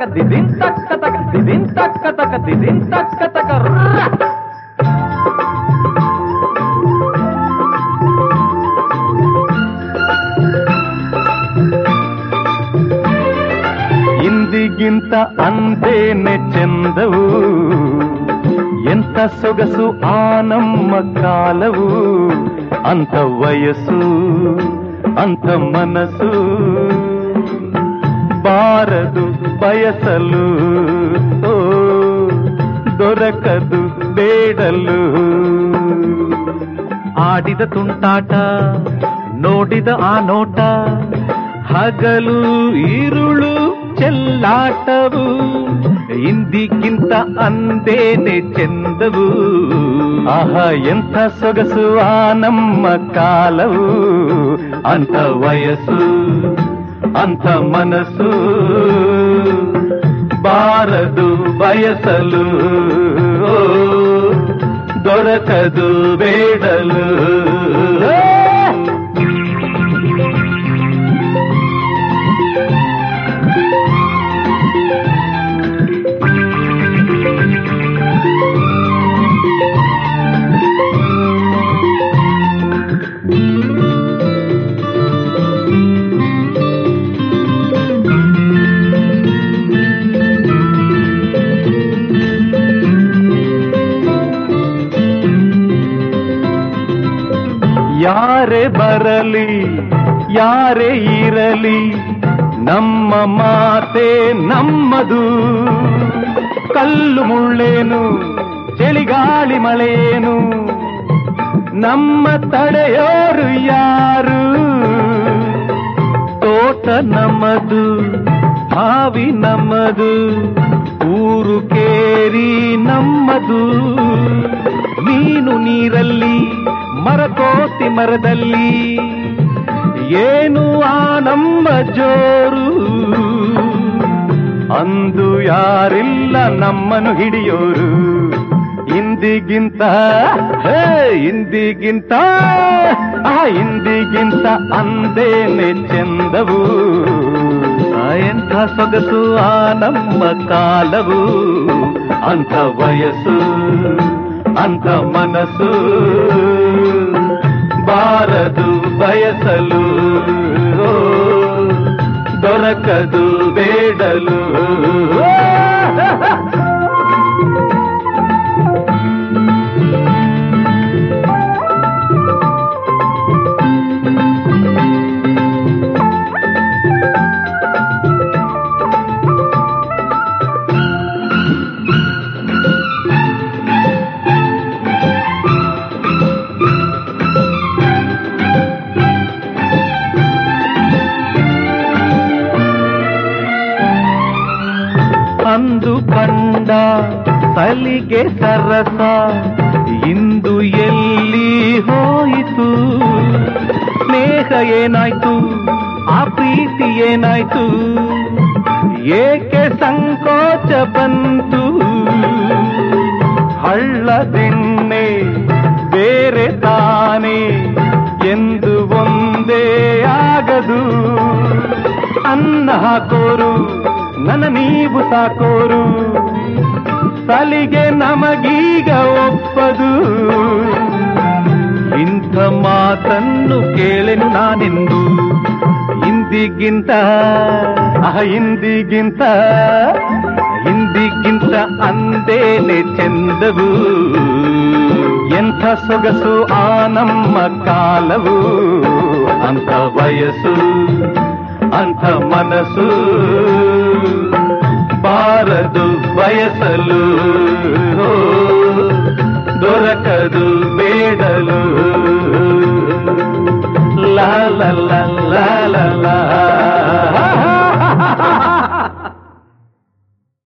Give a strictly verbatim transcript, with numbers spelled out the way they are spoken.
ತಕ ದಿದಿನ್ ತಕ್ಕ ತಕ ದಿದಿನ್ ತಕ್ಕ ತಕ ದಿದಿನ್ ತಕ್ಕ ತಕ ಇಂದಿಗಿಂತ ಅಂದೇನೆ ಚೆಂದವು ಎಂಥ ಸೊಗಸು ಆ ನಮ್ಮ ಕಾಲವು ಅಂಥ ವಯಸ್ಸು ಅಂಥ ಮನಸ್ಸು ಬಾರದು ಬಯಸಲು ಓ ದೊರಕದು ಬೇಡಲು ಆಡಿದ ತುಂಟಾಟ ನೋಡಿದ ಆ ನೋಟ ಹಗಲು ಈರುಳು ಚೆಲ್ಲಾಟವು ಇಂದಿಗಿಂತ ಅಂದೇನೆ ಚೆಂದವು ಆಹಾ ಎಂಥ ಸೊಗಸು ಆ ನಮ್ಮ ಕಾಲವು ಅಂಥ ವಯಸ್ಸು ಅಂಥ ಮನಸ್ಸು ಬಾರದು ಬಯಸಲು ದೊರಕದು ಬೇಡಲು ಯಾರೇ ಬರಲಿ ಯಾರೇ ಇರಲಿ ನಮ್ಮ ಮಾತೆ ನಮ್ಮದು ಕಲ್ಲು ಮುಳ್ಳೇನು ಚಳಿಗಾಳಿ ಮಳೆಯೇನು ನಮ್ಮ ತಡೆಯೋರು ಯಾರು ತೋಟ ನಮ್ಮದು ಹಾವಿ ನಮ್ಮದು ಊರು ಕೇರಿ ನಮ್ಮದು ನೀನು ನೀರಲ್ಲಿ ಮರಕೋತಿ ಮರದಲ್ಲಿ ಏನು ಆ ನಮ್ಮ ಜೋರು ಅಂದು ಯಾರಿಲ್ಲ ನಮ್ಮನ್ನು ಹಿಡಿಯೋರು ಇಂದಿಗಿಂತ ಹೇ ಇಂದಿಗಿಂತ ಆ ಇಂದಿಗಿಂತ ಅಂದೇನೆ ಚೆಂದವು ಎಂಥ ಸೊಗಸು ಆ ನಮ್ಮ ಕಾಲವು ಅಂಥ ವಯಸ್ಸು ಅಂಥ ಮನಸ್ಸು ಬಾರದು ಬಯಸಲು ದೊರಕದು ಬೇಡಲು ಅಂದು ಕಂಡ ಸಲಿಗೆ ಸರಸ ಇಂದು ಎಲ್ಲಿ ಹೋಯಿತು ಸ್ನೇಹ ಏನಾಯ್ತು ಆ ಪ್ರೀತಿ ಏನಾಯ್ತು ಏಕೆ ಸಂಕೋಚ ಬಂತು ಹಳ್ಳದಿಣ್ಣೆ ಬೇರೆ ತಾನೆ ಎಂದು ಒಂದೇ ಆಗದು ಅನ್ನ ಹಾಕೋರು ನನ್ನ ನೀವು ಸಾಕೋರು ಸಲಿಗೆ ನಮಗೀಗ ಒಪ್ಪದು ಇಂಥ ಮಾತನ್ನು ಕೇಳೆನು ನಾನೆಂದು ಇಂದಿಗಿಂತ ಆ ಇಂದಿಗಿಂತ ಇಂದಿಗಿಂತ ಅಂದೇನೆ ಚೆಂದವು ಎಂಥ ಸೊಗಸು ಆ ನಮ್ಮ ಕಾಲವು ಅಂಥ ವಯಸ್ಸು ಅಂಥ ಮನಸ್ಸು ಬಾರದು ಬಯಸಲು ದೊರಕದು ಬೇಡಲು ಲಾ ಲಾ ಲಾ ಲಾ